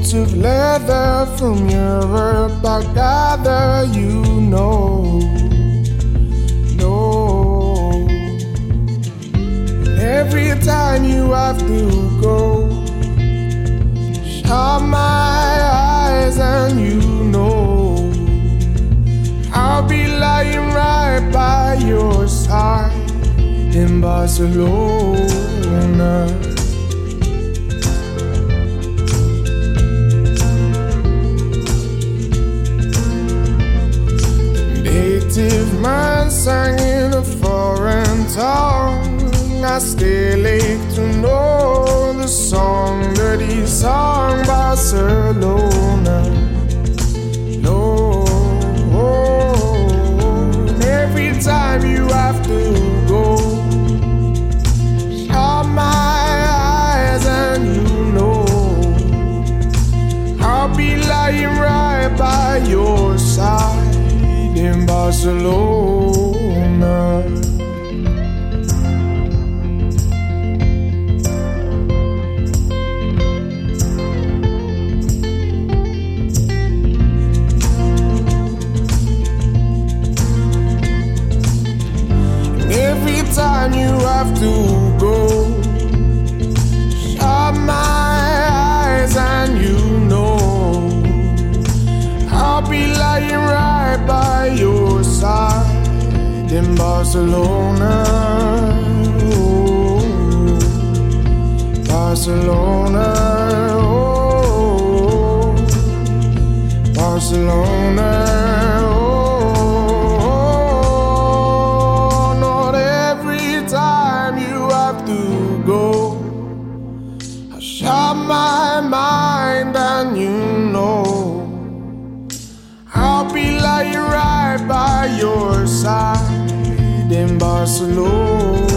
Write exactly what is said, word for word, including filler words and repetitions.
coats of leather from Europe, I gather you know, no. Every time you have to go, shut my eyes and you know I'll be lying right by your side in Barcelona. Native man sang in a foreign tongue. I still ache to know the song that he sung, Barcelona. No, every time you have to go, shut my eyes and you know I'll be lying right by your side in Barcelona. Every time you have to go, shut my eyes and you know I'll be lying right by your side in Barcelona. Oh, Barcelona, oh, Barcelona. Shut my mind and you know I'll be lying right by your side in Barcelona.